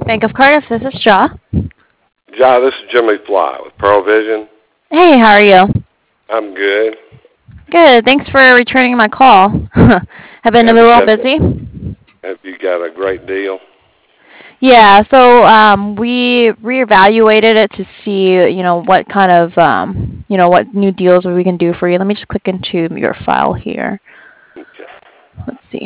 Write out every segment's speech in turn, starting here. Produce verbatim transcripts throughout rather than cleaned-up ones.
Bank of Cardiff, this is Shaw. Ja, this is Jimmy Fly with Pearl Vision. Hey, how are you? I'm good. Good, thanks for returning my call. I've been a Have you little got busy. Have you got a great deal? Yeah, so um, we reevaluated it to see, you know, what kind of, um, you know, what new deals we can do for you. Let me just click into your file here. Okay. Let's see.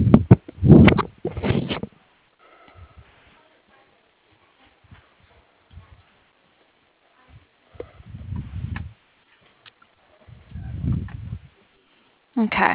Okay.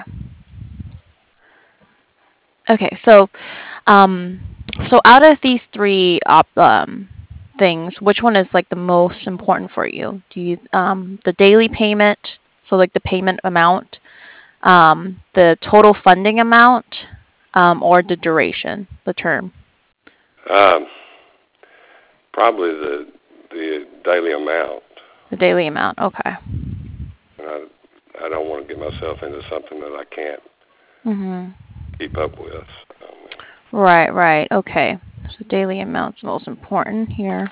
Okay, so, um, so out of these three op, um, things, which one is like the most important for you? Do you, um, the daily payment, so like the payment amount, um, the total funding amount, um, or the duration, the term? Um, Probably the the daily amount. The daily amount. Okay. And I I don't want to get myself into something that I can't Mhm. keep up with. Um, Right, right. Okay. So daily amount's most important here.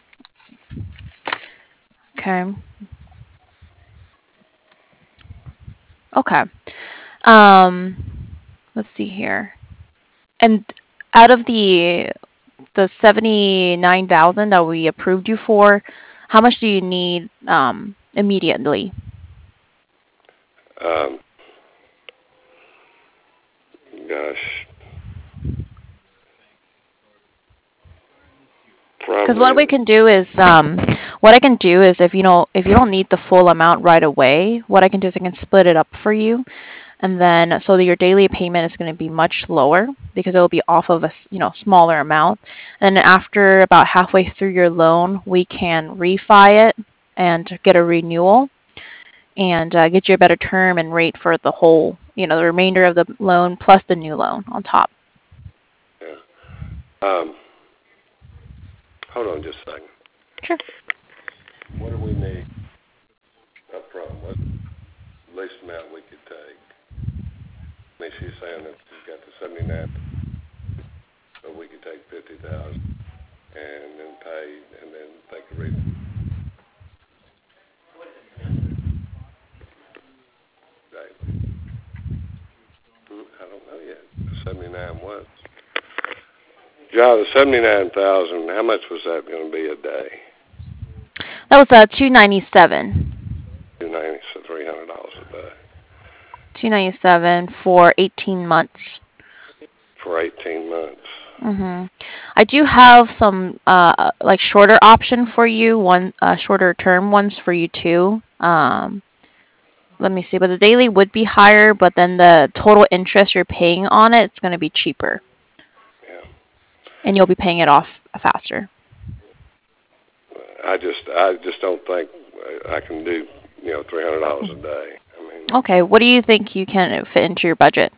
Okay. Okay. Um, let's see here. And out of the the seventy-nine thousand that we approved you for, how much do you need um immediately? um, Gosh, Because what probably. we can do is, um, what I can do is if you know if you don't need the full amount right away, what I can do is I can split it up for you, and then so that your daily payment is going to be much lower because it will be off of a you know smaller amount. And then after about halfway through your loan, we can refi it and get a renewal and uh, get you a better term and rate for the whole you know the remainder of the loan plus the new loan on top. Yeah. Um, Hold on just a second. Sure. What do we need up front? What's the least amount we could take? I mean, she's saying that she's got the seventy-nine, but we could take fifty thousand and then pay and then take a read. Daily. Hmm, I don't know yet. The seventy-nine was. Yeah, the seventy-nine thousand. How much was that going to be a day? That was uh, two ninety-seven. Two ninety, so three hundred dollars a day two ninety-seven for eighteen months. for eighteen months. Mhm. I do have some uh like shorter option for you, one uh shorter term ones for you too. Um let me see, but the daily would be higher, but then the total interest you're paying on it, it's going to be cheaper Yeah. and you'll be paying it off faster. I just, I just don't think I can do, you know, three hundred dollars a day. I mean, Okay, what do you think you can fit into your budget?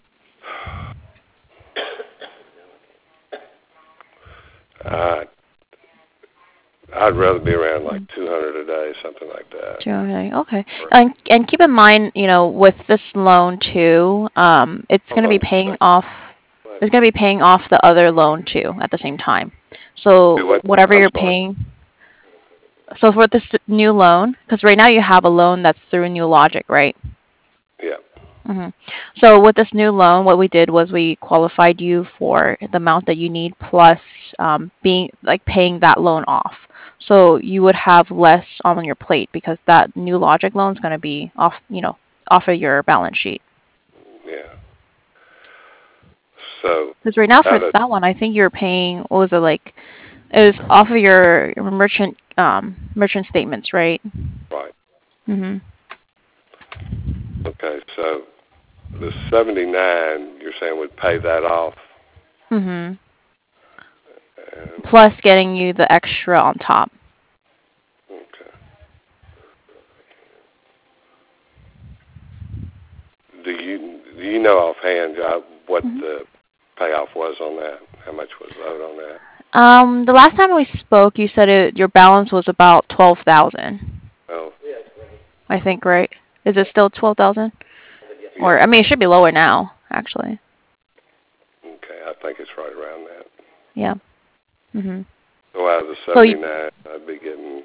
I, I'd rather be around like two hundred a day, something like that. Okay. Okay. And and keep in mind, you know, with this loan too, um, it's going Hold to be on just a paying second. off. What? It's going to be paying off the other loan too at the same time. So Do what? whatever I'm you're sorry. paying. So for this new loan, because right now you have a loan that's through New Logic, right? Yeah. hmm So with this new loan, what we did was we qualified you for the amount that you need plus um, being like paying that loan off. So you would have less on your plate because that new Logic loan is going to be off, you know, off of your balance sheet. Yeah. So, Because right now for out of, that one, I think you're paying what was it like? It was off of your merchant um, merchant statements, right? right. hmm Okay. So the seventy-nine, you're saying would pay that off? hmm And, Plus getting you the extra on top. okay. Do you, do you know offhand, Job, what Mhm. the payoff was on that? How much was owed on that? Um, the last time we spoke, you said it, your balance was about twelve thousand. Oh, I think, right? Is it still twelve thousand? Or yeah. I mean, it should be lower now, actually. Okay. I think it's right around that. Yeah. Mhm. So out of the So you, seventy-nine, I'd be getting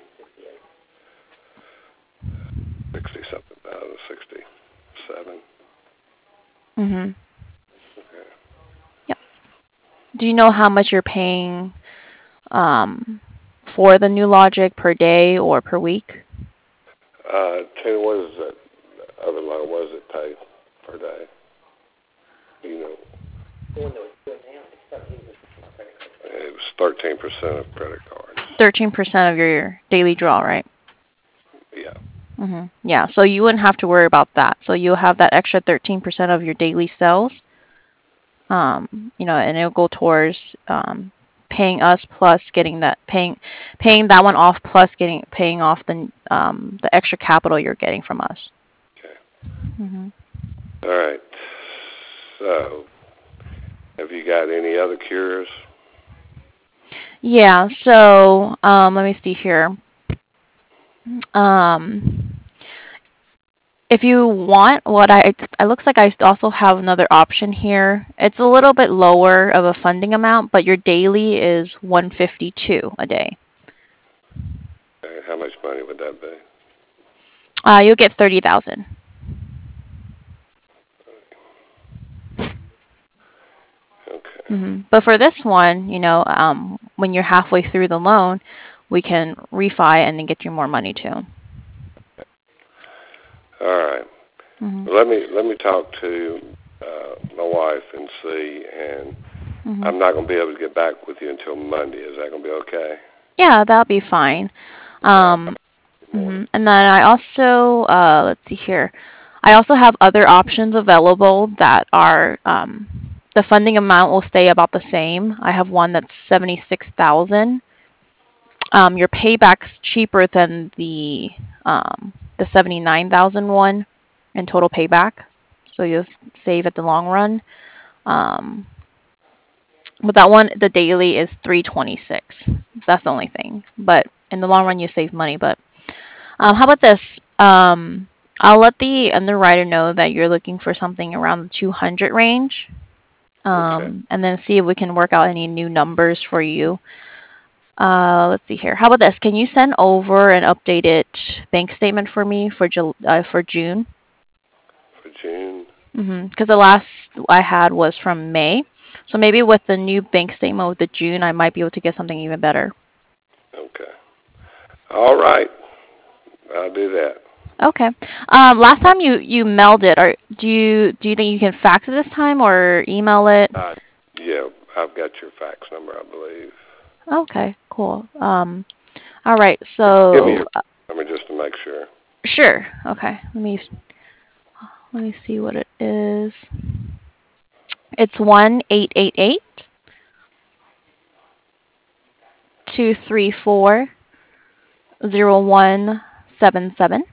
sixty something thousand, sixty-seven. mhm. Okay. Yep. Do you know how much you're paying um for the new Logic per day or per week? Uh, Tina, what is that other loan? What does it pay per day? Do you know? It was thirteen percent of credit cards. thirteen percent of your daily draw, right? Yeah. Mhm. Yeah, so you wouldn't have to worry about that. So you'll have that extra thirteen percent of your daily sales. Um, you know, and it'll go towards um paying us plus getting that paying paying that one off plus getting paying off the um the extra capital you're getting from us. Okay. Mhm. All right. So, have you got any other cures? Yeah, so um let me see here. Um if you want, what I it looks like I also have another option here. It's a little bit lower of a funding amount, but your daily is one fifty-two a day. Okay. How much money would that be? Uh, you'll get thirty thousand. Okay. Mm-hmm. But for this one, you know, um, when you're halfway through the loan, we can refi and then get you more money too. All right. Mm-hmm. Let me let me talk to uh, my wife and see, and Mm-hmm. I'm not going to be able to get back with you until Monday. Is that going to be okay? Yeah, that'll be fine. Okay. I'll Um, in the morning. mm-hmm. And then I also, uh, let's see here, I also have other options available that are um, the funding amount will stay about the same. I have one that's seventy-six thousand. Um, your payback's cheaper than the um, the seventy-nine thousand one in total payback, so you'll save at the long run. Um, but that one, the daily is three twenty-six. That's the only thing. But in the long run, you save money. But um, how about this? Um, I'll let the underwriter know that you're looking for something around the two hundred range, Okay. um, and then see if we can work out any new numbers for you. Uh, let's see here. How about this? Can you send over an updated bank statement for me for Jul- uh, for June? For June. Mhm. Because the last I had was from May, so maybe with the new bank statement with the June, I might be able to get something even better. Okay. All right. I'll do that. Okay. Um, last time you you mailed it, or do you do you think you can fax it this time or email it? Uh, yeah, I've got your fax number, I believe. Okay, cool. Um, all right. Give me So your uh, number just to make sure. sure. Okay. Let me let me see what it is. It's one eight eight eight two three four zero one seven seven.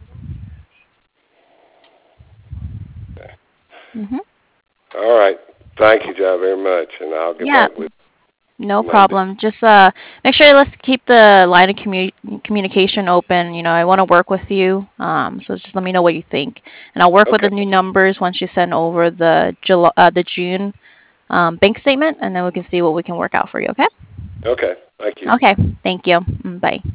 Okay. Mhm. All right. Thank you, John, very much, and I'll get Yeah. back with No you Monday. problem. Just uh, make sure let's keep the line of commu- communication open. You know, I want to work with you. Um, so just let me know what you think, and I'll work with Okay. the new numbers once you send over the July, uh, the June um, bank statement, and then we can see what we can work out for you. Okay? Okay. Thank you. Okay. Thank you. Mm, bye.